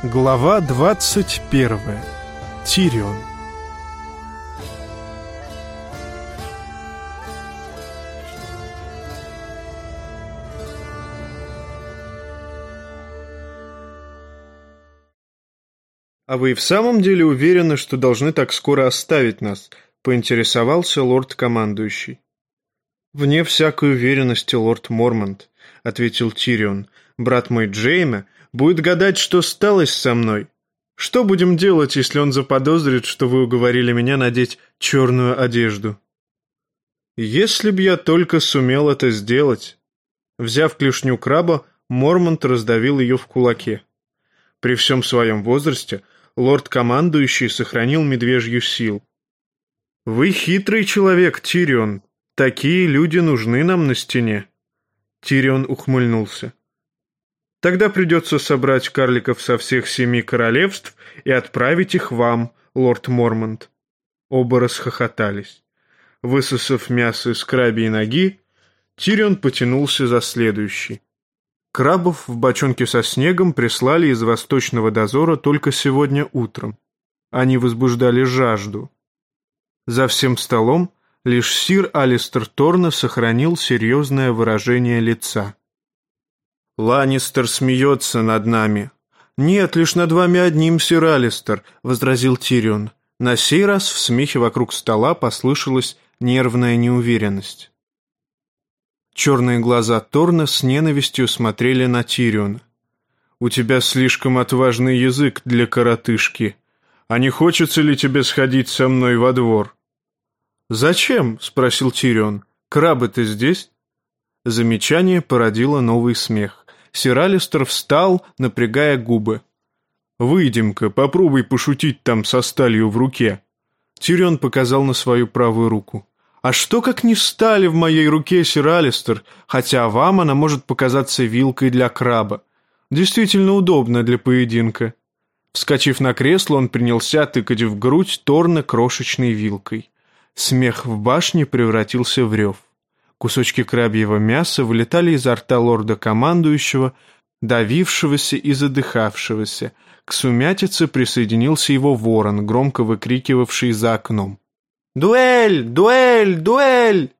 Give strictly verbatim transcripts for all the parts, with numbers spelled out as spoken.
Глава двадцать первая. Тирион. «А вы и в самом деле уверены, что должны так скоро оставить нас?» — поинтересовался лорд-командующий. «Вне всякой уверенности, лорд Мормонт», — ответил Тирион. «Брат мой Джейме будет гадать, что сталось со мной. Что будем делать, если он заподозрит, что вы уговорили меня надеть черную одежду?» «Если б я только сумел это сделать». Взяв клешню краба, Мормонт раздавил ее в кулаке. При всем своем возрасте лорд-командующий сохранил медвежью силу. «Вы хитрый человек, Тирион. Такие люди нужны нам на стене». Тирион ухмыльнулся. «Тогда придется собрать карликов со всех семи королевств и отправить их вам, лорд Мормонт». Оба расхохотались. Высосав мясо из крабьей ноги, Тирион потянулся за следующий. Крабов в бочонке со снегом прислали из Восточного дозора только сегодня утром. Они возбуждали жажду. За всем столом лишь сир Алистер Торне сохранил серьезное выражение лица. «Ланнистер смеется над нами». «Нет, лишь над вами одним, сир Алистер», — возразил Тирион. На сей раз в смехе вокруг стола послышалась нервная неуверенность. Черные глаза Торна с ненавистью смотрели на Тириона. «У тебя слишком отважный язык для коротышки. А не хочется ли тебе сходить со мной во двор?» «Зачем?» — спросил Тирион. «Крабы-то здесь?» Замечание породило новый смех. Сир Алистер встал, напрягая губы. «Выйдем-ка, попробуй пошутить там со сталью в руке». Тирион показал на свою правую руку. «А что, как не стали в моей руке, сир Алистер, хотя вам она может показаться вилкой для краба. Действительно удобно для поединка». Вскочив на кресло, он принялся тыкать в грудь Торна крошечной вилкой. Смех в башне превратился в рев. Кусочки крабьего мяса вылетали изо рта лорда-командующего, давившегося и задыхавшегося. К сумятице присоединился его ворон, громко выкрикивавший за окном. «Дуэль! Дуэль! Дуэль!»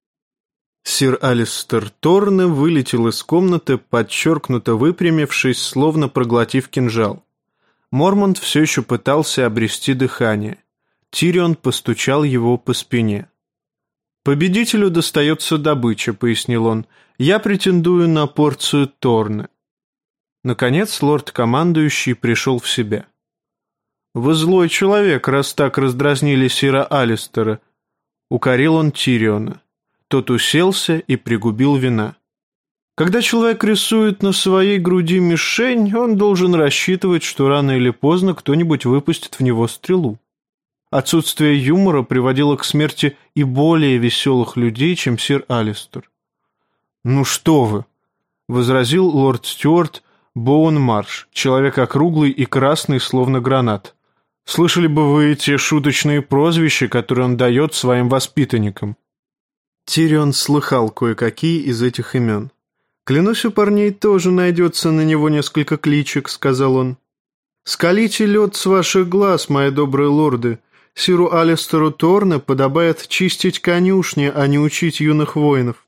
Сир Алистер Торне вылетел из комнаты, подчеркнуто выпрямившись, словно проглотив кинжал. Мормонт все еще пытался обрести дыхание. Тирион постучал его по спине. «Победителю достается добыча», — пояснил он. «Я претендую на порцию Торне». Наконец лорд-командующий пришел в себя. «Вы злой человек, раз так раздразнили сира Алистера», — укорил он Тириона. Тот уселся и пригубил вина. «Когда человек рисует на своей груди мишень, он должен рассчитывать, что рано или поздно кто-нибудь выпустит в него стрелу. Отсутствие юмора приводило к смерти и более веселых людей, чем сир Алистер». «Ну что вы!» — возразил лорд Стюарт Боуэн-Марш, человек округлый и красный, словно гранат. «Слышали бы вы те шуточные прозвища, которые он дает своим воспитанникам?» Тирион слыхал кое-какие из этих имен. «Клянусь, у парней тоже найдется на него несколько кличек», — сказал он. «Скалите лед с ваших глаз, мои добрые лорды. Сиру Алистеру Торне подобает чистить конюшни, а не учить юных воинов».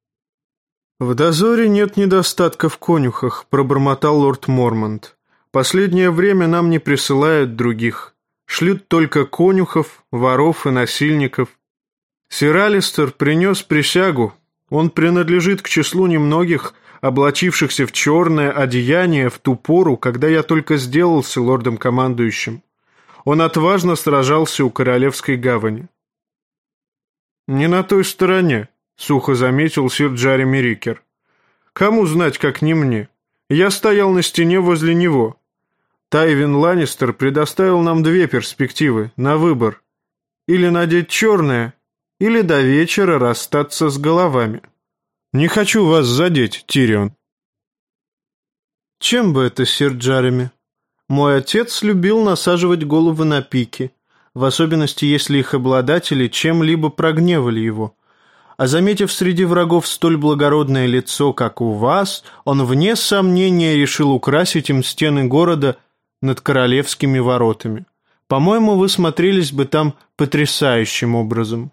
«В дозоре нет недостатка в конюхах», — пробормотал лорд Мормонт. «Последнее время нам не присылают других. Шлют только конюхов, воров и насильников. Сир Алистер принес присягу. Он принадлежит к числу немногих, облачившихся в черное одеяние в ту пору, когда я только сделался лордом-командующим. Он отважно сражался у Королевской гавани». «Не на той стороне», — сухо заметил сир Джареми Рикер. «Кому знать, как не мне? Я стоял на стене возле него. Тайвин Ланнистер предоставил нам две перспективы на выбор. Или надеть черное, или до вечера расстаться с головами. Не хочу вас задеть, Тирион». «Чем бы это, сир Джареми? Мой отец любил насаживать головы на пики, в особенности, если их обладатели чем-либо прогневали его. А заметив среди врагов столь благородное лицо, как у вас, он вне сомнения решил украсить им стены города над королевскими воротами. По-моему, вы смотрелись бы там потрясающим образом».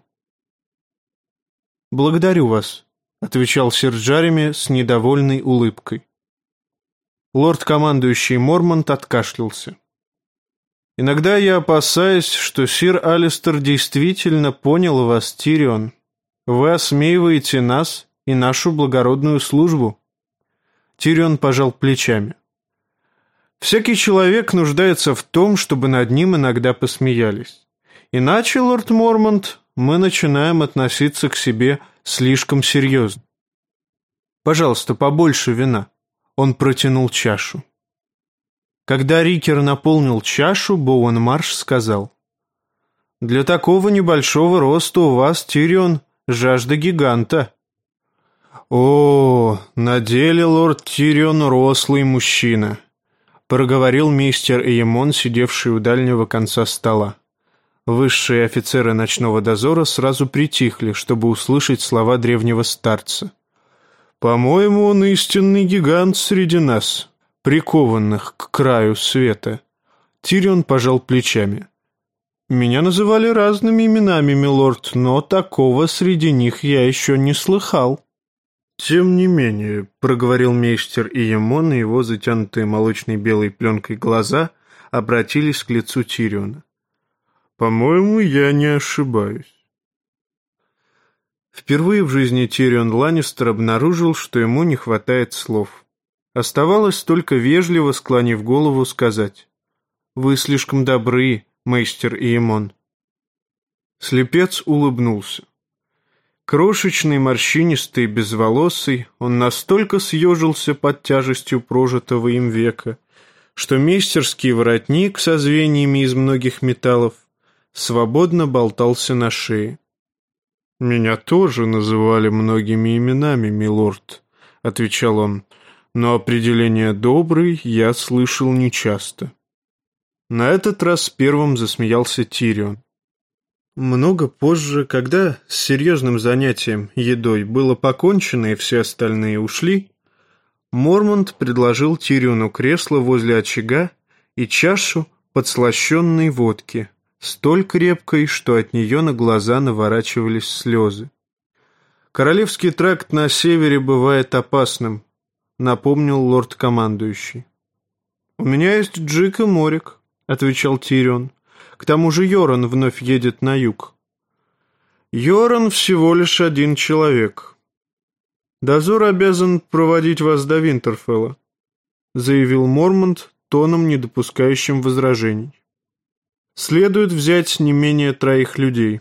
«Благодарю вас», — отвечал сэр Джереми с недовольной улыбкой. Лорд-командующий Мормонт откашлялся. «Иногда я опасаюсь, что сир Алистер действительно понял вас, Тирион. Вы осмеиваете нас и нашу благородную службу». Тирион пожал плечами. «Всякий человек нуждается в том, чтобы над ним иногда посмеялись. Иначе, лорд Мормонт, мы начинаем относиться к себе слишком серьезно. Пожалуйста, побольше вина». Он протянул чашу. Когда Рикер наполнил чашу, Боуэн Марш сказал: «Для такого небольшого роста у вас, Тирион, жажда гиганта». «О, на деле лорд Тирион рослый мужчина», — проговорил мистер Эймон, сидевший у дальнего конца стола. Высшие офицеры ночного дозора сразу притихли, чтобы услышать слова древнего старца. «По-моему, он истинный гигант среди нас, прикованных к краю света». Тирион пожал плечами. «Меня называли разными именами, милорд, но такого среди них я еще не слыхал». «Тем не менее», — проговорил мейстер Иемон, и его затянутые молочной белой пленкой глаза обратились к лицу Тириона. «По-моему, я не ошибаюсь». Впервые в жизни Тирион Ланнистер обнаружил, что ему не хватает слов. Оставалось только вежливо, склонив голову, сказать: «Вы слишком добры, мейстер Иемон». Слепец улыбнулся. Крошечный, морщинистый, безволосый, он настолько съежился под тяжестью прожитого им века, что мейстерский воротник со звеньями из многих металлов свободно болтался на шее. «Меня тоже называли многими именами, милорд», — отвечал он, «но определение «добрый» я слышал нечасто». На этот раз первым засмеялся Тирион. Много позже, когда с серьезным занятием, едой, было покончено и все остальные ушли, Мормонт предложил Тириону кресло возле очага и чашу подслащенной водки, столь крепкой, что от нее на глаза наворачивались слезы. «Королевский тракт на севере бывает опасным», — напомнил лорд-командующий. «У меня есть Джик и Морик», — отвечал Тирион. «К тому же Йоран вновь едет на юг». «Йоран всего лишь один человек. Дозор обязан проводить вас до Винтерфелла», — заявил Мормонт тоном, не допускающим возражений. «Следует взять не менее троих людей».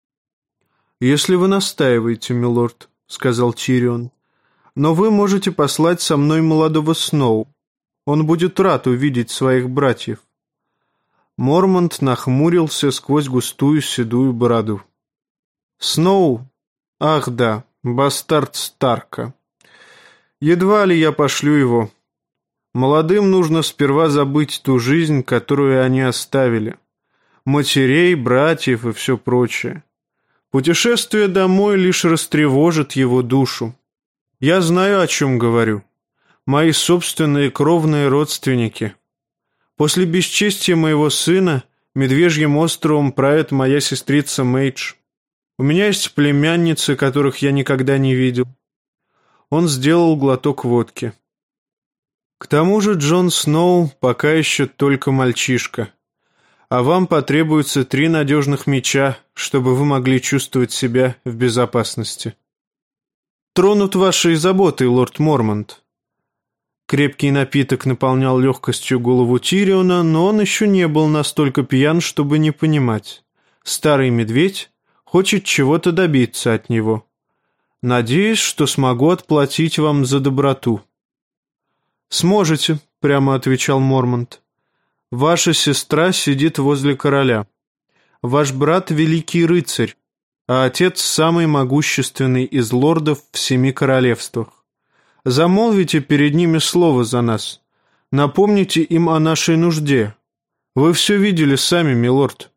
«Если вы настаиваете, милорд», — сказал Тирион, — «но вы можете послать со мной молодого Сноу. Он будет рад увидеть своих братьев». Мормонт нахмурился сквозь густую седую бороду. «Сноу? Ах да, бастард Старка. Едва ли я пошлю его. Молодым нужно сперва забыть ту жизнь, которую они оставили. Матерей, братьев и все прочее. Путешествие домой лишь растревожит его душу. Я знаю, о чем говорю. Мои собственные кровные родственники. После бесчестия моего сына Медвежьим островом правит моя сестрица Мэйдж. У меня есть племянницы, которых я никогда не видел». Он сделал глоток водки. «К тому же Джон Сноу пока еще только мальчишка. А вам потребуется три надежных меча, чтобы вы могли чувствовать себя в безопасности. Тронут вашей заботой, лорд Мормонт». Крепкий напиток наполнял легкостью голову Тириона, но он еще не был настолько пьян, чтобы не понимать. Старый медведь хочет чего-то добиться от него. «Надеюсь, что смогу отплатить вам за доброту». «Сможете», — прямо отвечал Мормонт. «Ваша сестра сидит возле короля. Ваш брат — великий рыцарь, а отец — самый могущественный из лордов в семи королевствах. Замолвите перед ними слово за нас. Напомните им о нашей нужде. Вы все видели сами, милорд».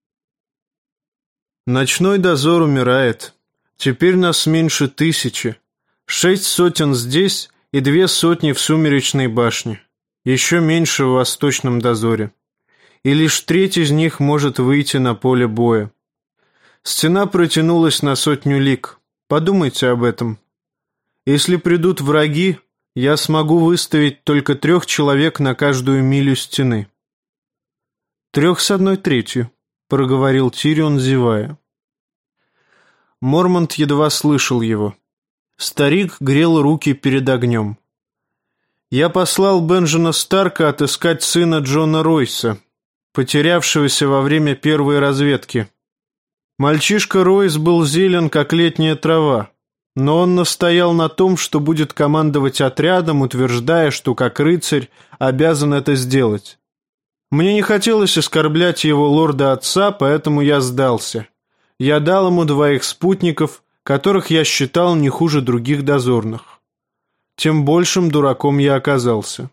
Ночной дозор умирает. Теперь нас меньше тысячи. Шесть сотен здесь и две сотни в Сумеречной башне. еще меньше в Восточном дозоре. И лишь треть из них может выйти на поле боя. Стена протянулась на сотню лиг. Подумайте об этом. Если придут враги, я смогу выставить только трех человек на каждую милю стены. Трех с одной третью, проговорил Тирион, зевая. Мормонт едва слышал его. Старик грел руки перед огнем. Я послал Бенджена Старка отыскать сына Джона Ройса, потерявшегося во время первой разведки. Мальчишка Ройс был зелен, как летняя трава, но он настоял на том, что будет командовать отрядом, утверждая, что как рыцарь обязан это сделать. Мне не хотелось оскорблять его лорда-отца, поэтому я сдался. Я дал ему двоих спутников, которых я считал не хуже других дозорных. Тем большим дураком я оказался.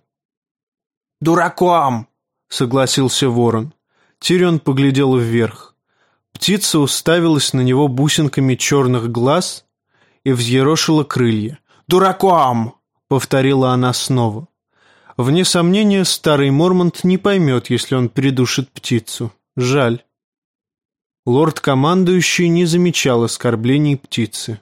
«Дураком!» — согласился ворон. Тирион поглядел вверх. Птица уставилась на него бусинками черных глаз и взъерошила крылья. «Дураком!» — повторила она снова. Вне сомнения, старый Мормонт не поймет, если он придушит птицу. Жаль. Лорд-командующий не замечал оскорблений птицы.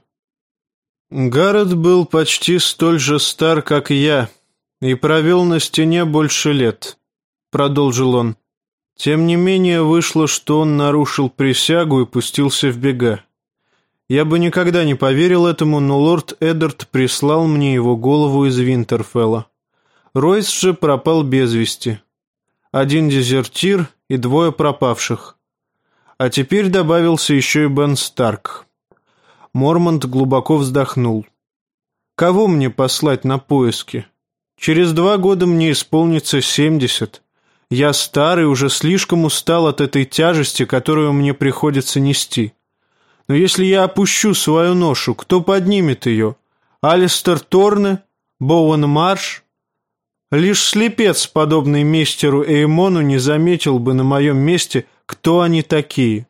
Гаррет был почти столь же стар, как я, и провел на стене больше лет, продолжил он. Тем не менее, вышло, что он нарушил присягу и пустился в бега. Я бы никогда не поверил этому, но лорд Эддард прислал мне его голову из Винтерфелла. Ройс же пропал без вести. Один дезертир и двое пропавших. А теперь добавился еще и Бен Старк. Мормонт глубоко вздохнул. Кого мне послать на поиски? Через два года мне исполнится семьдесят. Я стар и уже слишком устал от этой тяжести, которую мне приходится нести. Но если я опущу свою ношу, кто поднимет ее? Алистер Торне? Боуэн Марш? Лишь слепец, подобный мистеру Эймону, не заметил бы на моем месте, кто они такие.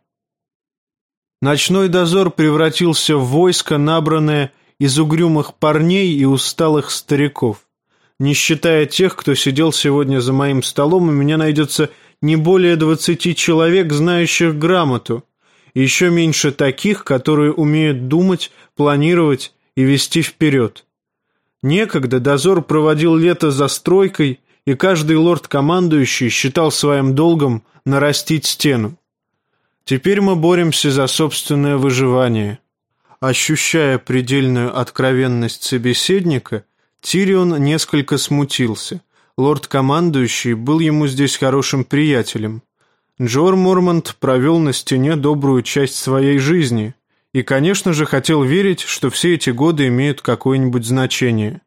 Ночной дозор превратился в войско, набранное из угрюмых парней и усталых стариков. Не считая тех, кто сидел сегодня за моим столом, у меня найдется не более двадцати человек, знающих грамоту, и еще меньше таких, которые умеют думать, планировать и вести вперед. Некогда дозор проводил лето за стройкой, и каждый лорд-командующий считал своим долгом нарастить стену. Теперь мы боремся за собственное выживание. Ощущая предельную откровенность собеседника, Тирион несколько смутился. Лорд-командующий был ему здесь хорошим приятелем. Джор Мормонт провел на стене добрую часть своей жизни и, конечно же, хотел верить, что все эти годы имеют какое-нибудь значение.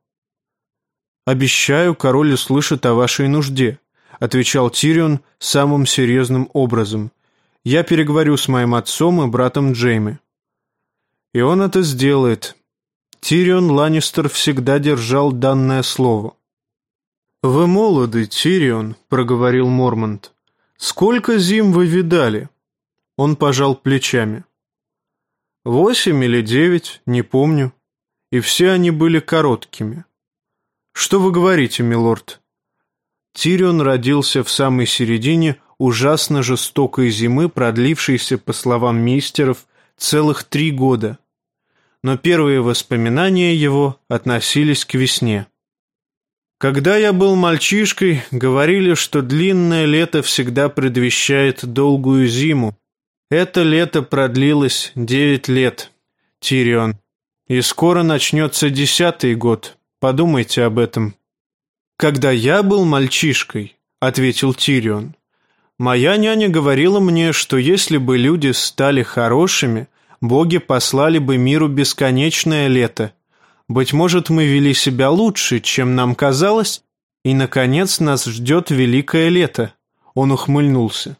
«Обещаю, король услышит о вашей нужде», — отвечал Тирион самым серьезным образом. «Я переговорю с моим отцом и братом Джейми». И он это сделает. Тирион Ланнистер всегда держал данное слово. «Вы молоды, Тирион», — проговорил Мормонт. «Сколько зим вы видали?» Он пожал плечами. «Восемь или девять, не помню. И все они были короткими». «Что вы говорите, милорд?» Тирион родился в самой середине ужасно жестокой зимы, продлившейся, по словам мейстеров, целых три года. Но первые воспоминания его относились к весне. Когда я был мальчишкой, говорили, что длинное лето всегда предвещает долгую зиму. Это лето продлилось девять лет, Тирион, и скоро начнется десятый год. Подумайте об этом. «Когда я был мальчишкой», — ответил Тирион, — «моя няня говорила мне, что если бы люди стали хорошими, боги послали бы миру бесконечное лето. Быть может, мы вели себя лучше, чем нам казалось, и, наконец, нас ждет великое лето». Он ухмыльнулся.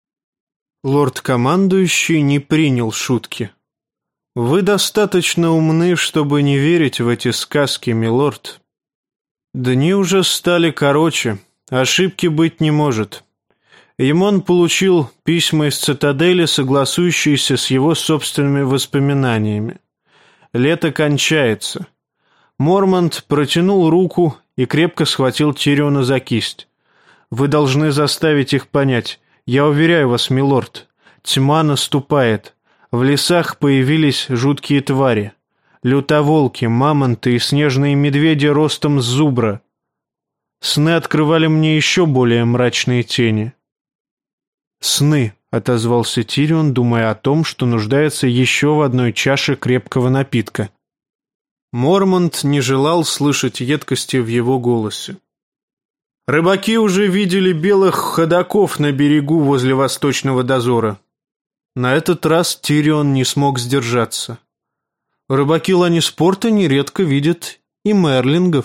Лорд-командующий не принял шутки. «Вы достаточно умны, чтобы не верить в эти сказки, милорд. Дни уже стали короче, ошибки быть не может». Эмон получил письма из цитадели, согласующиеся с его собственными воспоминаниями. Лето кончается. Мормонт протянул руку и крепко схватил Тириона за кисть. «Вы должны заставить их понять. Я уверяю вас, милорд, тьма наступает. В лесах появились жуткие твари. Лютоволки, мамонты и снежные медведи ростом с зубра. Сны открывали мне еще более мрачные тени». «Сны», — отозвался Тирион, думая о том, что нуждается еще в одной чаше крепкого напитка. Мормонт не желал слышать едкости в его голосе. «Рыбаки уже видели белых ходоков на берегу возле восточного дозора». На этот раз Тирион не смог сдержаться. «Рыбаки Ланниспорта нередко видят и мерлингов».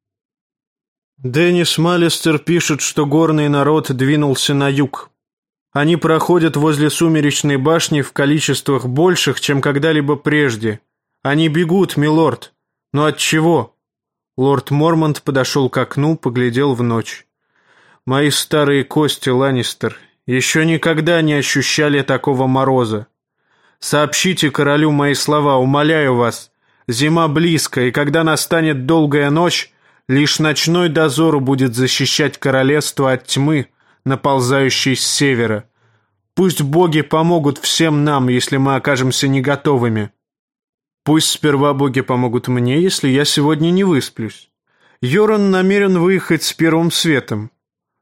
Деннис Маллистер пишет, что горный народ двинулся на юг. Они проходят возле сумеречной башни в количествах больших, чем когда-либо прежде. Они бегут, милорд. Но от чего? Лорд Мормонт подошел к окну, поглядел в ночь. «Мои старые кости, Ланнистер, еще никогда не ощущали такого мороза. Сообщите королю мои слова, умоляю вас. Зима близко, и когда настанет долгая ночь, лишь ночной дозор будет защищать королевство от тьмы, наползающей с севера. Пусть боги помогут всем нам, если мы окажемся не готовыми. Пусть сперва боги помогут мне, если я сегодня не высплюсь. Йоран намерен выехать с первым светом».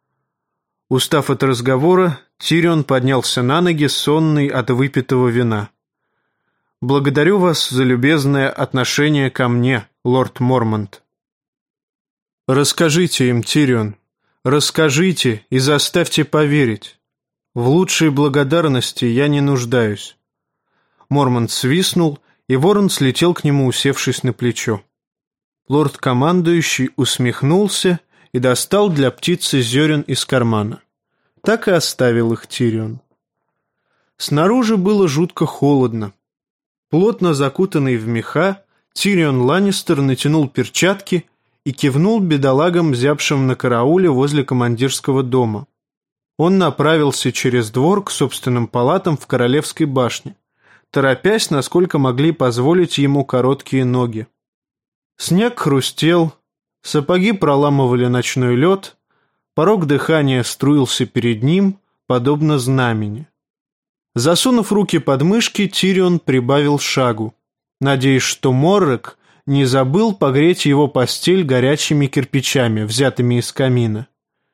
Устав от разговора, Тирион поднялся на ноги, сонный от выпитого вина. «Благодарю вас за любезное отношение ко мне, лорд Мормонт». «Расскажите им, Тирион, расскажите и заставьте поверить. В лучшей благодарности я не нуждаюсь». Мормонт свистнул, и ворон слетел к нему, усевшись на плечо. Лорд-командующий усмехнулся и достал для птицы зерен из кармана. Так и оставил их Тирион. Снаружи было жутко холодно. Плотно закутанный в меха, Тирион Ланнистер натянул перчатки и кивнул бедолагам, зябшим на карауле возле командирского дома. Он направился через двор к собственным палатам в Королевской башне, торопясь, насколько могли позволить ему короткие ноги. Снег хрустел, сапоги проламывали ночной лед, порог дыхания струился перед ним, подобно знамени. Засунув руки под мышки, Тирион прибавил шагу, надеясь, что Моррек не забыл погреть его постель горячими кирпичами, взятыми из камина.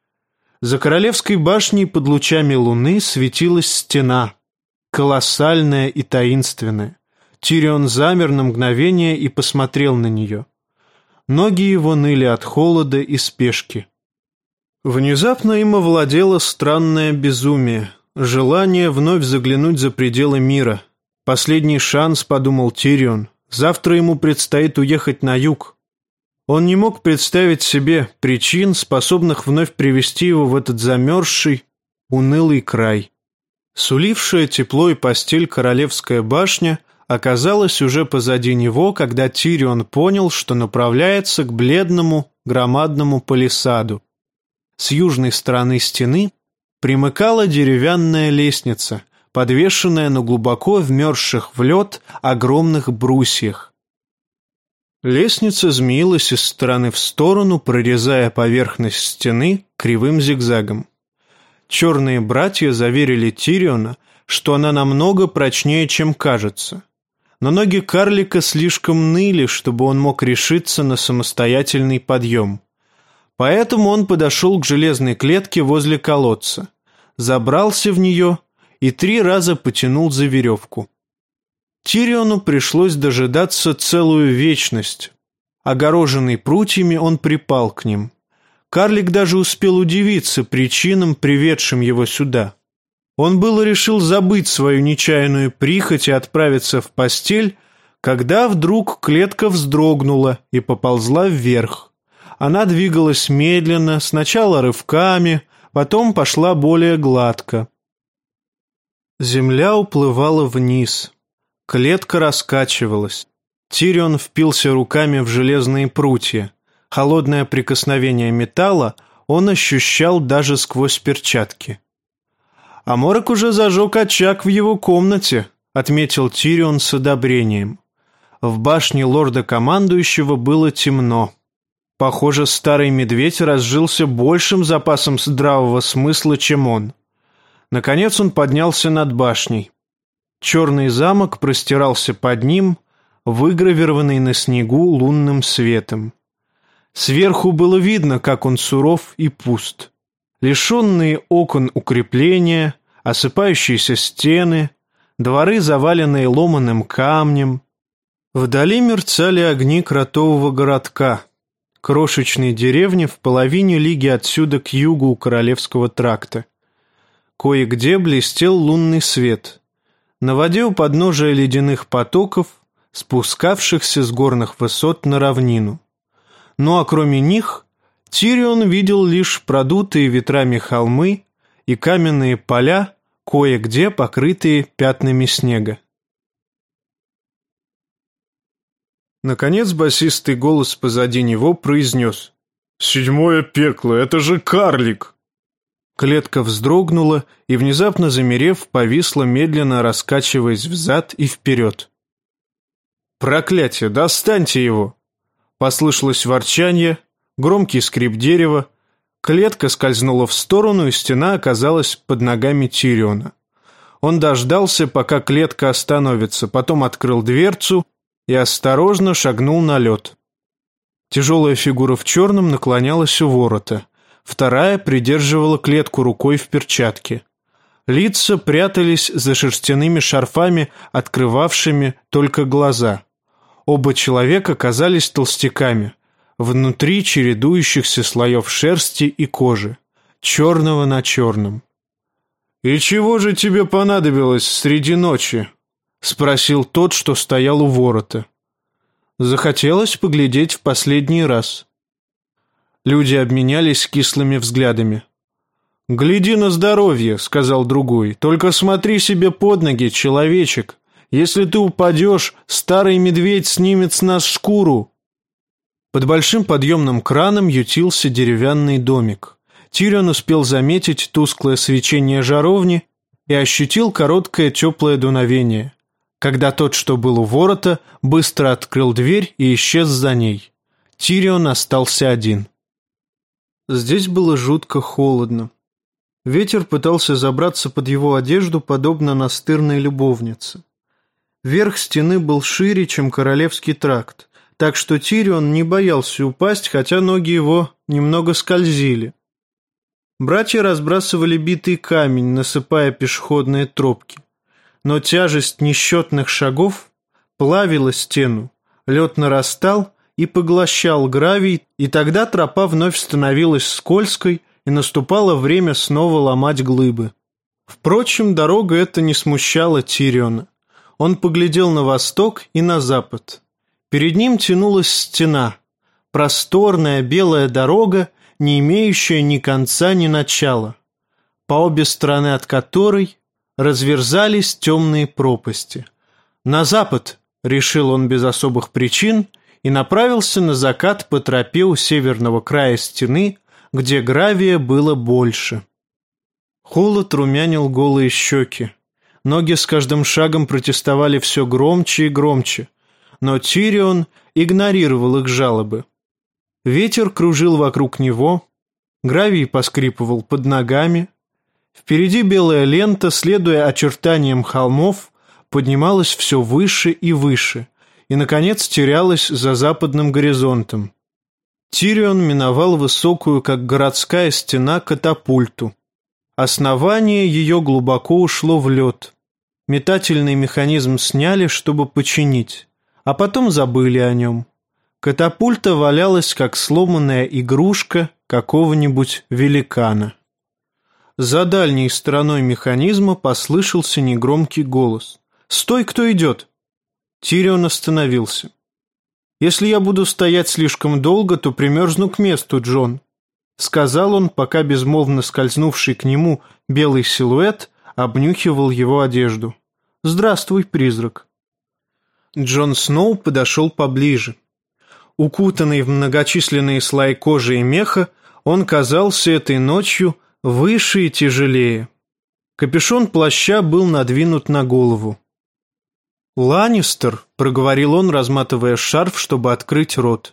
За Королевской башней под лучами луны светилась стена, колоссальная и таинственная. Тирион замер на мгновение и посмотрел на нее. Ноги его ныли от холода и спешки. Внезапно им овладело странное безумие, желание вновь заглянуть за пределы мира. Последний шанс, подумал Тирион. Завтра ему предстоит уехать на юг. Он не мог представить себе причин, способных вновь привести его в этот замерзший, унылый край. Сулившая тепло и постель Королевская башня оказалась уже позади него, когда Тирион понял, что направляется к бледному, громадному палисаду. С южной стороны стены примыкала деревянная лестница, подвешенная на глубоко вмерзших в лед огромных брусьях. Лестница змеилась из стороны в сторону, прорезая поверхность стены кривым зигзагом. Черные братья заверили Тириона, что она намного прочнее, чем кажется. Но ноги карлика слишком ныли, чтобы он мог решиться на самостоятельный подъем. Поэтому он подошел к железной клетке возле колодца, забрался в нее и три раза потянул за веревку. Тириону пришлось дожидаться целую вечность. Огороженный прутьями, он припал к ним. Карлик даже успел удивиться причинам, приведшим его сюда. Он было решил забыть свою нечаянную прихоть и отправиться в постель, когда вдруг клетка вздрогнула и поползла вверх. Она двигалась медленно, сначала рывками, потом пошла более гладко. Земля уплывала вниз. Клетка раскачивалась. Тирион впился руками в железные прутья. Холодное прикосновение металла он ощущал даже сквозь перчатки. «А Морок уже зажег очаг в его комнате», — отметил Тирион с одобрением. В башне лорда-командующего было темно. Похоже, старый медведь разжился большим запасом здравого смысла, чем он. Наконец он поднялся над башней. Черный замок простирался под ним, выгравированный на снегу лунным светом. Сверху было видно, как он суров и пуст. Лишенные окон укрепления, осыпающиеся стены, дворы, заваленные ломаным камнем. Вдали мерцали огни кротового городка, крошечной деревни в половине лиги отсюда к югу у Королевского тракта. Кое-где блестел лунный свет. На воде у подножия ледяных потоков, спускавшихся с горных высот на равнину. Ну а кроме них, Тирион видел лишь продутые ветрами холмы и каменные поля, кое-где покрытые пятнами снега. Наконец басистый голос позади него произнес: «Седьмое пекло, это же карлик!» Клетка вздрогнула и, внезапно замерев, повисла, медленно раскачиваясь взад и вперед. «Проклятие, достаньте его!» Послышалось ворчанье, громкий скрип дерева, клетка скользнула в сторону, и стена оказалась под ногами Тириона. Он дождался, пока клетка остановится, потом открыл дверцу и осторожно шагнул на лед. Тяжелая фигура в черном наклонялась у ворота, вторая придерживала клетку рукой в перчатке. Лица прятались за шерстяными шарфами, открывавшими только глаза. Оба человека казались толстяками, внутри чередующихся слоев шерсти и кожи, черного на черном. «И чего же тебе понадобилось среди ночи?» — спросил тот, что стоял у ворота. «Захотелось поглядеть в последний раз». Люди обменялись кислыми взглядами. «Гляди на здоровье», — сказал другой, — «только смотри себе под ноги, человечек. Если ты упадешь, старый медведь снимет с нас шкуру». Под большим подъемным краном ютился деревянный домик. Тирион успел заметить тусклое свечение жаровни и ощутил короткое теплое дуновение, когда тот, что был у ворота, быстро открыл дверь и исчез за ней. Тирион остался один. Здесь было жутко холодно. Ветер пытался забраться под его одежду, подобно настырной любовнице. Верх стены был шире, чем Королевский тракт, так что Тирион не боялся упасть, хотя ноги его немного скользили. Братья разбрасывали битый камень, насыпая пешеходные тропки. Но тяжесть несчетных шагов плавила стену, лед нарастал и поглощал гравий, и тогда тропа вновь становилась скользкой, и наступало время снова ломать глыбы. Впрочем, дорога эта не смущала Тириона. Он поглядел на восток и на запад. Перед ним тянулась стена, просторная белая дорога, не имеющая ни конца, ни начала, по обе стороны от которой разверзались темные пропасти. «На запад», — решил он без особых причин, и направился на закат по тропе у северного края стены, где гравия было больше. Холод румянил голые щеки. Ноги с каждым шагом протестовали все громче и громче, но Тирион игнорировал их жалобы. Ветер кружил вокруг него, гравий поскрипывал под ногами. Впереди белая лента, следуя очертаниям холмов, поднималась все выше и выше, и, наконец, терялась за западным горизонтом. Тирион миновал высокую, как городская стена, катапульту. Основание ее глубоко ушло в лед. Метательный механизм сняли, чтобы починить, а потом забыли о нем. Катапульта валялась, как сломанная игрушка какого-нибудь великана. За дальней стороной механизма послышался негромкий голос. «Стой, кто идет!» Тирион остановился. «Если я буду стоять слишком долго, то примерзну к месту, Джон», — сказал он, пока безмолвно скользнувший к нему белый силуэт обнюхивал его одежду. «Здравствуй, призрак». Джон Сноу подошел поближе. Укутанный в многочисленные слои кожи и меха, он казался этой ночью выше и тяжелее. Капюшон плаща был надвинут на голову. «Ланнистер», — проговорил он, разматывая шарф, чтобы открыть рот, —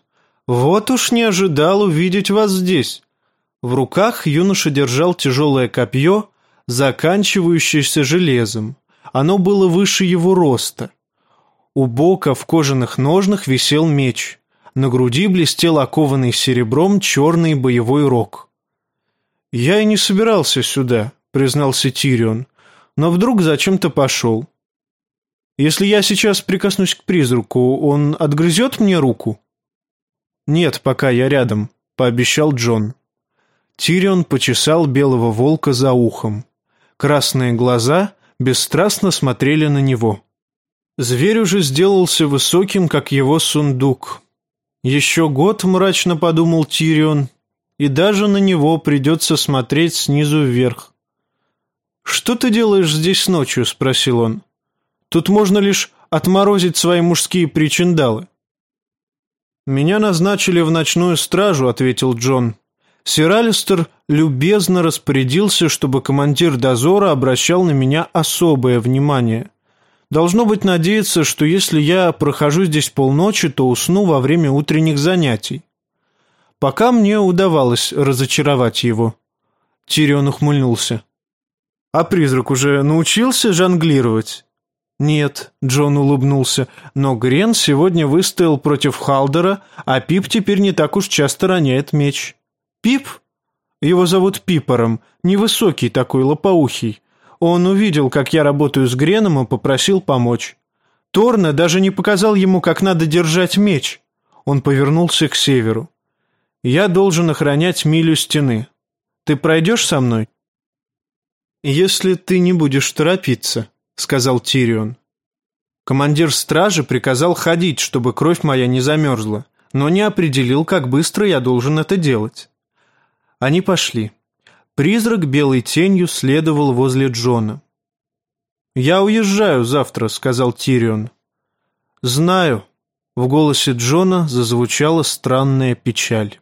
«Вот уж не ожидал увидеть вас здесь». В руках юноша держал тяжелое копье, заканчивающееся железом. Оно было выше его роста. У бока в кожаных ножнах висел меч. На груди блестел окованный серебром черный боевой рог. «Я и не собирался сюда», — признался Тирион, «но вдруг зачем-то пошел. Если я сейчас прикоснусь к призраку, он отгрызет мне руку?» «Нет, пока я рядом», — пообещал Джон. Тирион почесал белого волка за ухом. Красные глаза бесстрастно смотрели на него. Зверь уже сделался высоким, как его сундук. «Еще год», — мрачно подумал Тирион, «и даже на него придется смотреть снизу вверх». «Что ты делаешь здесь ночью?» — спросил он. «Тут можно лишь отморозить свои мужские причиндалы». «Меня назначили в ночную стражу», — ответил Джон. «Сир Алистер любезно распорядился, чтобы командир дозора обращал на меня особое внимание. Должно быть, надеется, что если я прохожу здесь полночи, то усну во время утренних занятий». Пока мне удавалось разочаровать его. Тирион ухмыльнулся. «А призрак уже научился жонглировать?» «Нет», — Джон улыбнулся, «но Грен сегодня выстоял против Халдера, а Пип теперь не так уж часто роняет меч». «Пип?» Его зовут Пипором, невысокий такой, лопоухий. Он увидел, как я работаю с Греном, и попросил помочь. Торна даже не показал ему, как надо держать меч. Он повернулся к северу. «Я должен охранять милю стены. Ты пройдешь со мной?» «Если ты не будешь торопиться», — сказал Тирион. Командир стражи приказал ходить, чтобы кровь моя не замерзла, но не определил, как быстро я должен это делать. Они пошли. Призрак белой тенью следовал возле Джона. «Я уезжаю завтра», — сказал Тирион. «Знаю». В голосе Джона зазвучала странная печаль.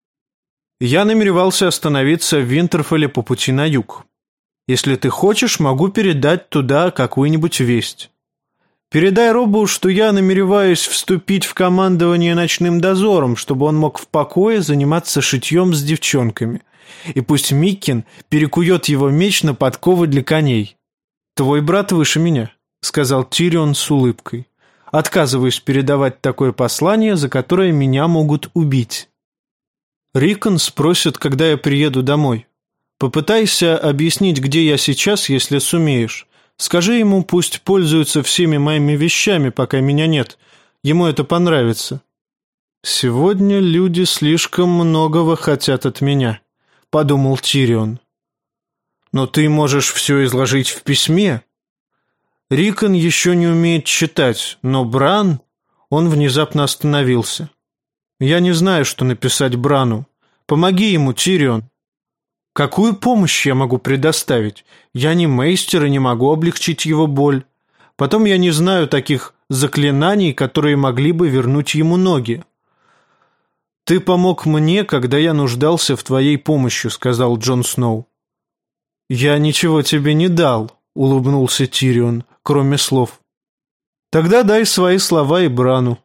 «Я намеревался остановиться в Винтерфелле по пути на юг. Если ты хочешь, могу передать туда какую-нибудь весть. Передай Робу, что я намереваюсь вступить в командование ночным дозором, чтобы он мог в покое заниматься шитьем с девчонками. И пусть Миккин перекует его меч на подковы для коней. Твой брат выше меня», — сказал Тирион с улыбкой. «Отказываюсь передавать такое послание, за которое меня могут убить. Рикон спросит, когда я приеду домой. Попытайся объяснить, где я сейчас, если сумеешь. Скажи ему, пусть пользуется всеми моими вещами, пока меня нет. Ему это понравится». «Сегодня люди слишком многого хотят от меня», — подумал Тирион. «Но ты можешь все изложить в письме». Рикон еще не умеет читать, но Бран... Он внезапно остановился. «Я не знаю, что написать Брану. Помоги ему, Тирион». «Какую помощь я могу предоставить? Я не мейстер и не могу облегчить его боль. Потом я не знаю таких заклинаний, которые могли бы вернуть ему ноги». «Ты помог мне, когда я нуждался в твоей помощи», — сказал Джон Сноу. «Я ничего тебе не дал», — улыбнулся Тирион, кроме слов. «Тогда дай свои слова и Брану».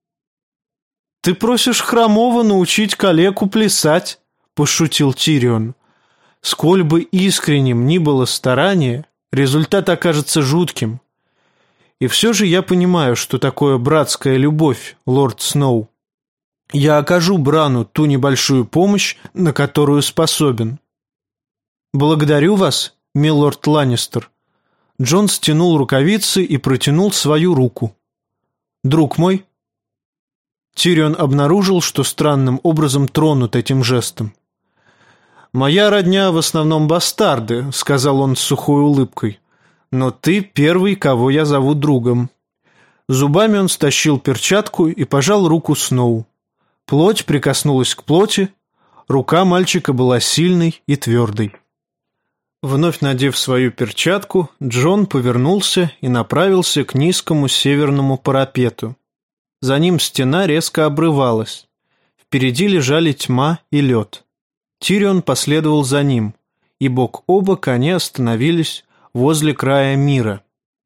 «Ты просишь хромого научить калеку плясать», — пошутил Тирион. «Сколь бы искренним ни было старание, результат окажется жутким. И все же я понимаю, что такое братская любовь, лорд Сноу. Я окажу Брану ту небольшую помощь, на которую способен». «Благодарю вас, милорд Ланнистер». Джон стянул рукавицы и протянул свою руку. «Друг мой». Тирион обнаружил, что странным образом тронут этим жестом. «Моя родня в основном бастарды», — сказал он с сухой улыбкой. «Но ты первый, кого я зову другом». Зубами он стащил перчатку и пожал руку Сноу. Плоть прикоснулась к плоти, рука мальчика была сильной и твердой. Вновь надев свою перчатку, Джон повернулся и направился к низкому северному парапету. За ним стена резко обрывалась. Впереди лежали тьма и лед. Тирион последовал за ним, и бок о бок они остановились возле края мира.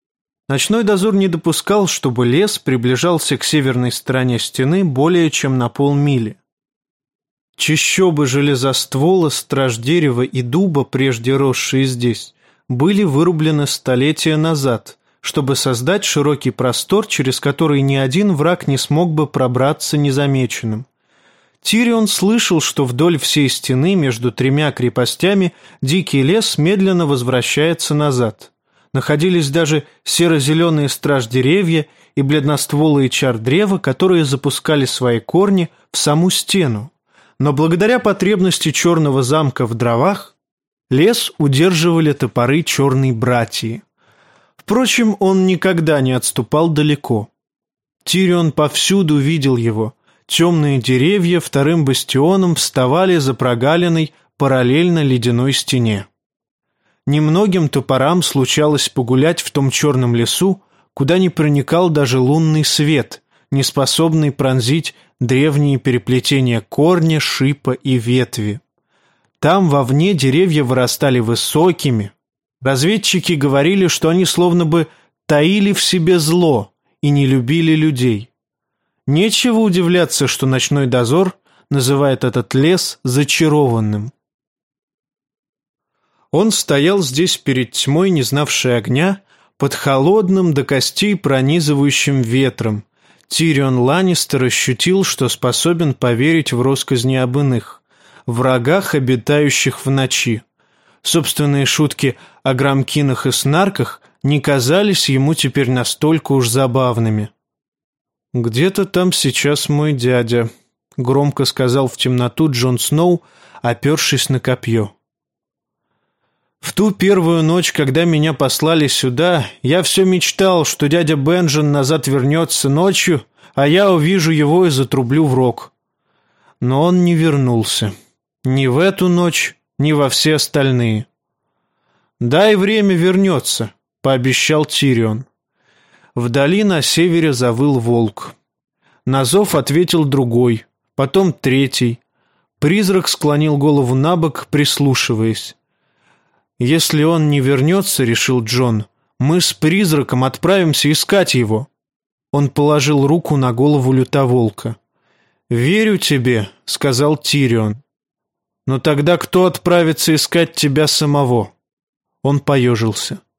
Ночной дозор не допускал, чтобы лес приближался к северной стороне стены более чем на полмили. Чащобы железоствола, страждерева и дуба, прежде росшие здесь, были вырублены столетия назад, чтобы создать широкий простор, через который ни один враг не смог бы пробраться незамеченным. Тирион слышал, что вдоль всей стены между тремя крепостями дикий лес медленно возвращается назад. Находились даже серо-зеленые страждеревья и бледностволые чардрева, которые запускали свои корни в саму стену. Но благодаря потребности черного замка в дровах лес удерживали топоры черной братьи. Впрочем, он никогда не отступал далеко. Тирион повсюду видел его. Темные деревья вторым бастионом вставали за прогалиной параллельно ледяной стене. Немногим топорам случалось погулять в том черном лесу, куда не проникал даже лунный свет, не способный пронзить древние переплетения корня, шипа и ветви. Там вовне деревья вырастали высокими. Разведчики говорили, что они словно бы таили в себе зло и не любили людей. Нечего удивляться, что ночной дозор называет этот лес зачарованным. Он стоял здесь перед тьмой, не знавшей огня, под холодным до костей пронизывающим ветром. Тирион Ланнистер ощутил, что способен поверить в россказни об иных, врагах, обитающих в ночи. Собственные шутки о грамкинах и снарках не казались ему теперь настолько уж забавными. «Где-то там сейчас мой дядя», — громко сказал в темноту Джон Сноу, опершись на копье. «В ту первую ночь, когда меня послали сюда, я все мечтал, что дядя Бенджин назад вернется ночью, а я увижу его и затрублю в рог. Но он не вернулся. Ни в эту ночь, ни во все остальные. «Дай время, вернется», — пообещал Тирион. Вдали на севере завыл волк. На зов ответил другой, потом третий. Призрак склонил голову набок, прислушиваясь. «Если он не вернется, — решил Джон, — мы с призраком отправимся искать его». Он положил руку на голову лютоволка. «Верю тебе, — сказал Тирион. Но тогда кто отправится искать тебя самого?» Он поежился.